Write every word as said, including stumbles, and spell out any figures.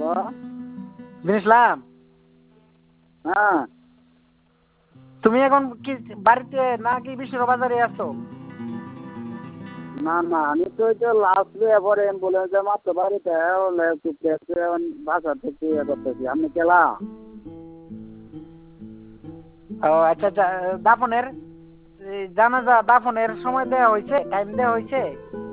বুঝলাম। হ্যাঁ। তুমি এখন কি বাড়িতে নাকি বিষ্ণুর বাজারে আছো? না না আমি তো ওই যে লাস্ট এবারে অ্যাম্বুলেন্সে মাত্র বাড়িতে হলে চুপকে বাসা থেকে ইয়ে করতেছি। আপনি কেলা? ও আচ্ছা আচ্ছা, দাফনের এই জানাজা দাফনের সময় দেওয়া হয়েছে, টাইম দেওয়া হয়েছে?